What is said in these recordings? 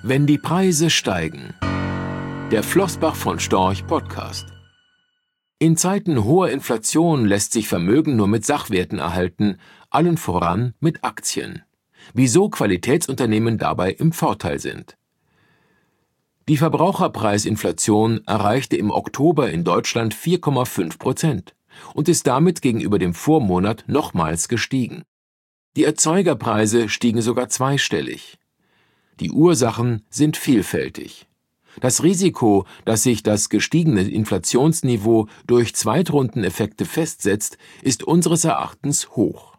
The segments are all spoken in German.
Wenn die Preise steigen. Der Flossbach von Storch Podcast. In Zeiten hoher Inflation lässt sich Vermögen nur mit Sachwerten erhalten, allen voran mit Aktien. Wieso Qualitätsunternehmen dabei im Vorteil sind. Die Verbraucherpreisinflation erreichte im Oktober in Deutschland 4,5% und ist damit gegenüber dem Vormonat nochmals gestiegen. Die Erzeugerpreise stiegen sogar zweistellig. Die Ursachen sind vielfältig. Das Risiko, dass sich das gestiegene Inflationsniveau durch Zweitrundeneffekte festsetzt, ist unseres Erachtens hoch.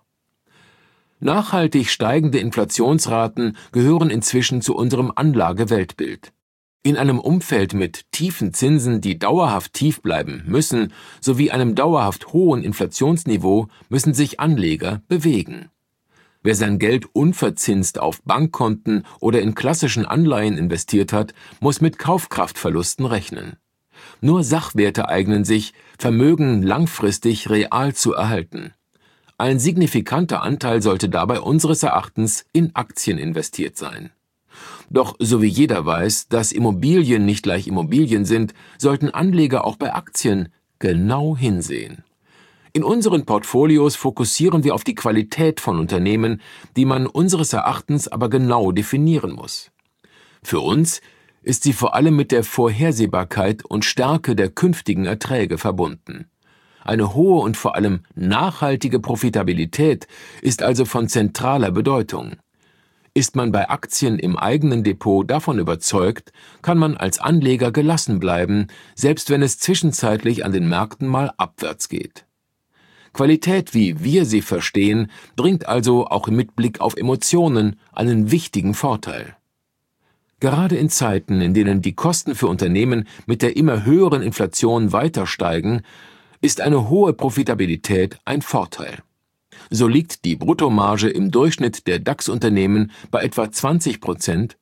Nachhaltig steigende Inflationsraten gehören inzwischen zu unserem Anlageweltbild. In einem Umfeld mit tiefen Zinsen, die dauerhaft tief bleiben müssen, sowie einem dauerhaft hohen Inflationsniveau müssen sich Anleger bewegen. Wer sein Geld unverzinst auf Bankkonten oder in klassischen Anleihen investiert hat, muss mit Kaufkraftverlusten rechnen. Nur Sachwerte eignen sich, Vermögen langfristig real zu erhalten. Ein signifikanter Anteil sollte dabei unseres Erachtens in Aktien investiert sein. Doch so wie jeder weiß, dass Immobilien nicht gleich Immobilien sind, sollten Anleger auch bei Aktien genau hinsehen. In unseren Portfolios fokussieren wir auf die Qualität von Unternehmen, die man unseres Erachtens aber genau definieren muss. Für uns ist sie vor allem mit der Vorhersehbarkeit und Stärke der künftigen Erträge verbunden. Eine hohe und vor allem nachhaltige Profitabilität ist also von zentraler Bedeutung. Ist man bei Aktien im eigenen Depot davon überzeugt, kann man als Anleger gelassen bleiben, selbst wenn es zwischenzeitlich an den Märkten mal abwärts geht. Qualität, wie wir sie verstehen, bringt also auch mit Blick auf Emotionen einen wichtigen Vorteil. Gerade in Zeiten, in denen die Kosten für Unternehmen mit der immer höheren Inflation weiter steigen, ist eine hohe Profitabilität ein Vorteil. So liegt die Bruttomarge im Durchschnitt der DAX-Unternehmen bei etwa 20%,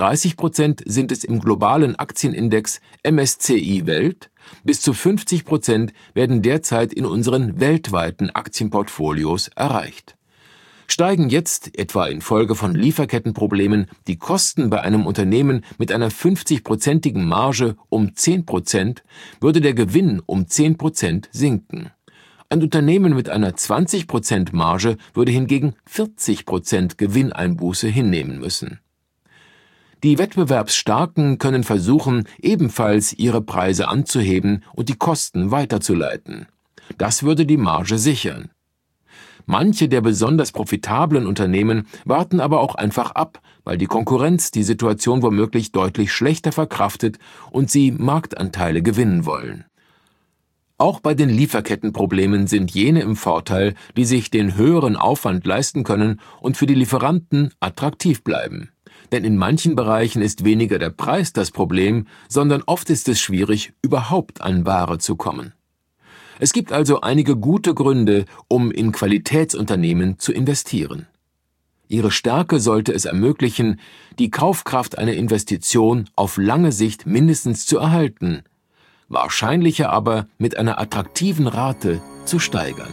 30% sind es im globalen Aktienindex MSCI Welt, bis zu 50% werden derzeit in unseren weltweiten Aktienportfolios erreicht. Steigen jetzt, etwa infolge von Lieferkettenproblemen, die Kosten bei einem Unternehmen mit einer 50-prozentigen Marge um 10%, würde der Gewinn um 10% sinken. Ein Unternehmen mit einer 20% Marge würde hingegen 40% Gewinneinbuße hinnehmen müssen. Die Wettbewerbsstarken können versuchen, ebenfalls ihre Preise anzuheben und die Kosten weiterzuleiten. Das würde die Marge sichern. Manche der besonders profitablen Unternehmen warten aber auch einfach ab, weil die Konkurrenz die Situation womöglich deutlich schlechter verkraftet und sie Marktanteile gewinnen wollen. Auch bei den Lieferkettenproblemen sind jene im Vorteil, die sich den höheren Aufwand leisten können und für die Lieferanten attraktiv bleiben. Denn in manchen Bereichen ist weniger der Preis das Problem, sondern oft ist es schwierig, überhaupt an Ware zu kommen. Es gibt also einige gute Gründe, um in Qualitätsunternehmen zu investieren. Ihre Stärke sollte es ermöglichen, die Kaufkraft einer Investition auf lange Sicht mindestens zu erhalten, wahrscheinlicher aber mit einer attraktiven Rate zu steigern.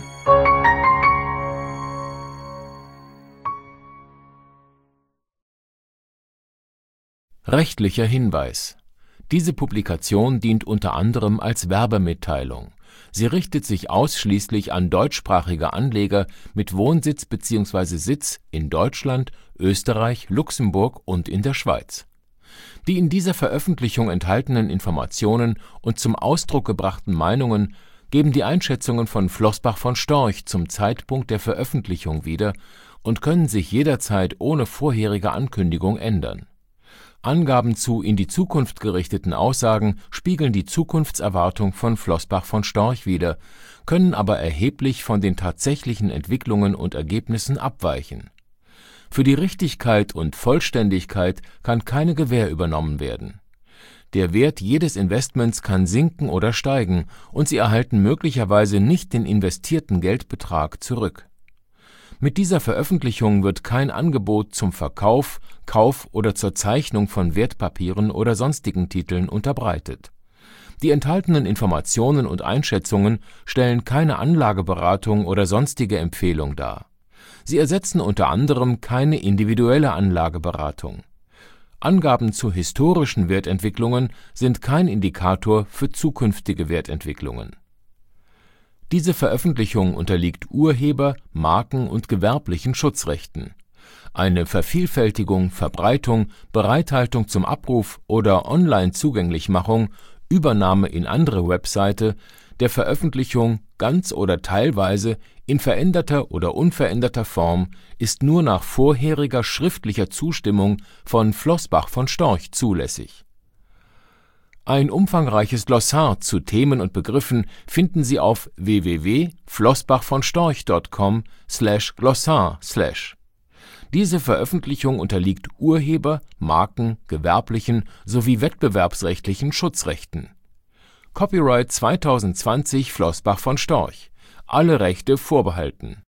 Rechtlicher Hinweis. Diese Publikation dient unter anderem als Werbemitteilung. Sie richtet sich ausschließlich an deutschsprachige Anleger mit Wohnsitz bzw. Sitz in Deutschland, Österreich, Luxemburg und in der Schweiz. Die in dieser Veröffentlichung enthaltenen Informationen und zum Ausdruck gebrachten Meinungen geben die Einschätzungen von Flossbach von Storch zum Zeitpunkt der Veröffentlichung wieder und können sich jederzeit ohne vorherige Ankündigung ändern. Angaben zu in die Zukunft gerichteten Aussagen spiegeln die Zukunftserwartung von Flossbach von Storch wider, können aber erheblich von den tatsächlichen Entwicklungen und Ergebnissen abweichen. Für die Richtigkeit und Vollständigkeit kann keine Gewähr übernommen werden. Der Wert jedes Investments kann sinken oder steigen und Sie erhalten möglicherweise nicht den investierten Geldbetrag zurück. Mit dieser Veröffentlichung wird kein Angebot zum Verkauf, Kauf oder zur Zeichnung von Wertpapieren oder sonstigen Titeln unterbreitet. Die enthaltenen Informationen und Einschätzungen stellen keine Anlageberatung oder sonstige Empfehlung dar. Sie ersetzen unter anderem keine individuelle Anlageberatung. Angaben zu historischen Wertentwicklungen sind kein Indikator für zukünftige Wertentwicklungen. Diese Veröffentlichung unterliegt Urheber-, Marken- und gewerblichen Schutzrechten. Eine Vervielfältigung, Verbreitung, Bereithaltung zum Abruf oder Online-Zugänglichmachung, Übernahme in andere Webseite, der Veröffentlichung ganz oder teilweise in veränderter oder unveränderter Form ist nur nach vorheriger schriftlicher Zustimmung von Floßbach von Storch zulässig. Ein umfangreiches Glossar zu Themen und Begriffen finden Sie auf www.floßbachvonstorch.com/Glossar/. Diese Veröffentlichung unterliegt Urheber-, Marken-, gewerblichen sowie wettbewerbsrechtlichen Schutzrechten. Copyright 2020 Floßbach von Storch. Alle Rechte vorbehalten